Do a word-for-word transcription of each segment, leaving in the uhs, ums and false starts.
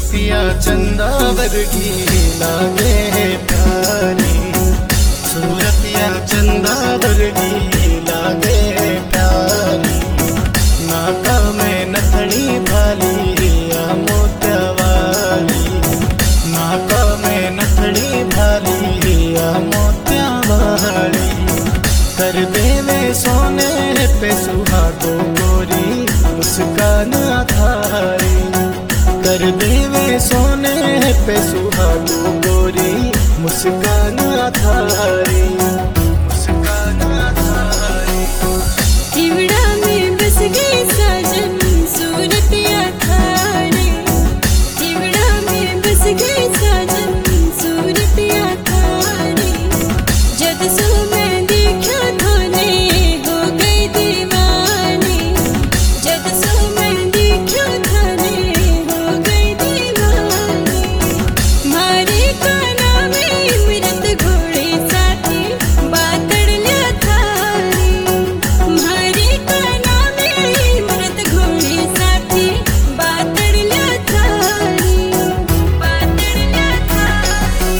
सूरतिया चंदा वर्गी लागे प्यारी, सूरतिया चंदा वर्गी लागे प्यारी। नाका में नथनी भाली या मोतिया वाली, नाका में नथनी भाली या मोतिया वाली। कर देवे सोने पे सुहागो गोरी मुस्कान अधारी, कर देवे सोने पे सुहागो गोरी मुस्कान अधारी, मुस्कान अधारी। इवड़ा में बस गई साजन सूरतिया थारी, इवड़ा में बस गई साजन सूरतिया थारी। जद सो मैं देखा थोने हो गई दीवानी, जद सो मैं देखा थोने हो गई दीवानी। मारे काना में मृत घोड़े साथी बातड़ लिया थारी, मारे काना में मृत घोड़े साथी बातड़ लिया थारी, बातड़ लिया थारी।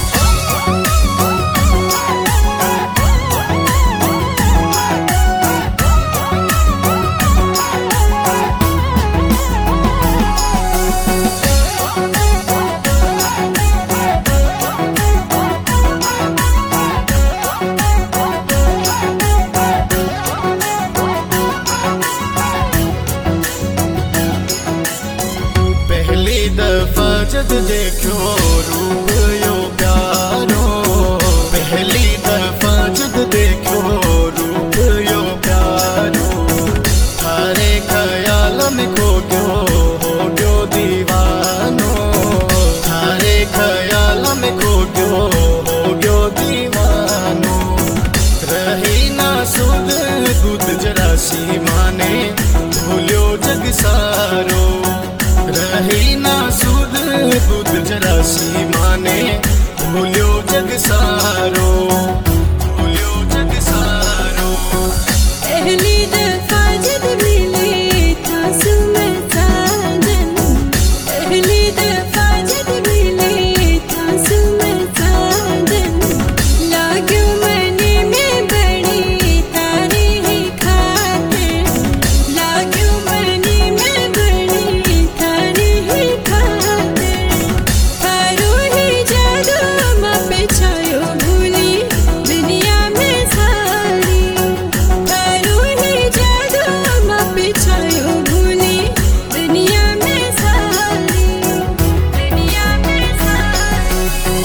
पहली दफा जब देखो रूप यो प्यारो, पहली दफा जब देखो रूप यो प्यारो। थारे ख्याल में खो गयो हो गयो दीवानो, थारे ख्याल में खो गयो हो गयो दीवानो। रही ना सुध दूध जरासी माने भूल्यो जग सारो, रही ना सुध दूध जरासी माने भूल्यो जग सारो, भूल्यो जग सारो। पहली दफा जब मिले था सुमर साजन, पहली दफा जब मिले था सुमर साजन। लाग्यो मने में बड़ी तारी ही खातिर, लाग्यो मने में बड़ी तारी ही खातिर। थारो ही जादू माँ पे छायो भूली दुनिया में सारी, थारो ही जादू माँ पे छायो भूली दुनिया में सारी, दुनिया में सारी।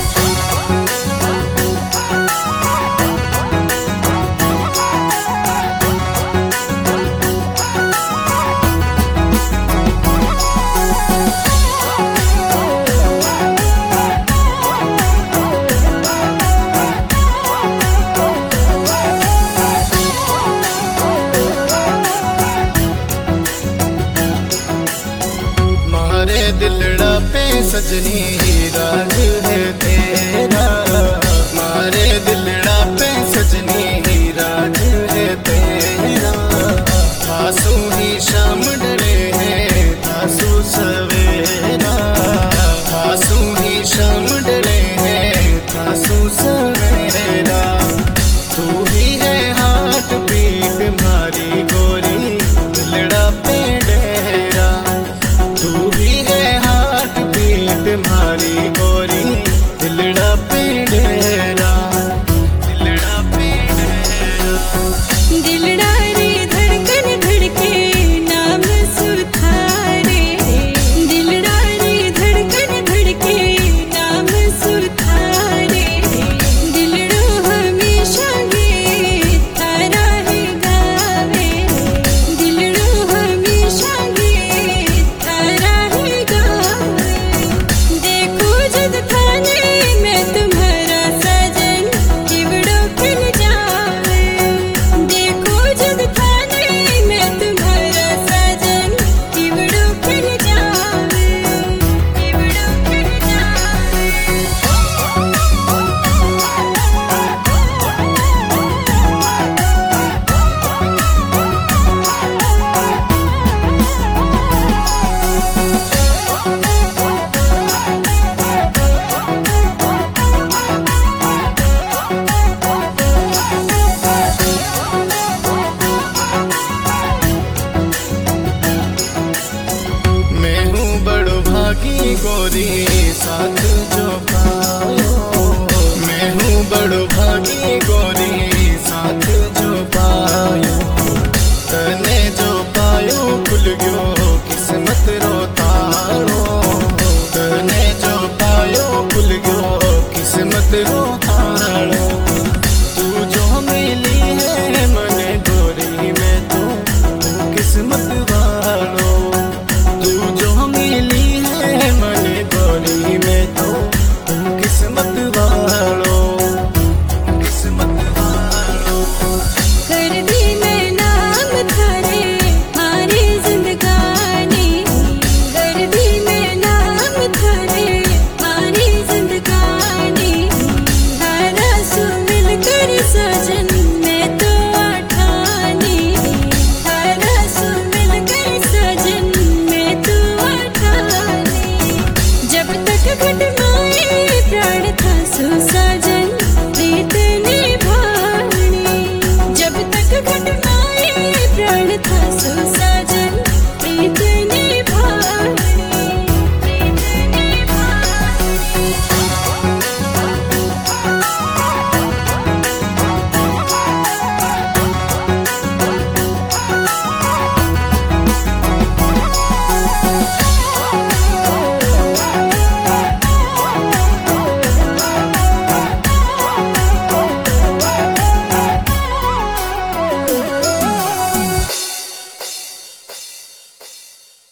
मारे दिलड़ा पे सजनी राज है तेरा, मारे दिलड़ा पे सजनी राज है तेरा। थासू ही शाम डरे हैं थासू सवेरा, थासू ही शाम डरे हैं थासू सवेरा। तू ही है हार्ट बीट मारी गोरी दिलड़ा पे डेरा, तू ही है हार्ट बीट मारी गोरी दिलड़ा पे डेरा, दिलड़ा पे डेरा। दिलड़ा रे धड़कन धड़के नाम गोरी साथ जो पायो, मैं हूँ बड़ो भागी गोरी साथ जो पायो। तन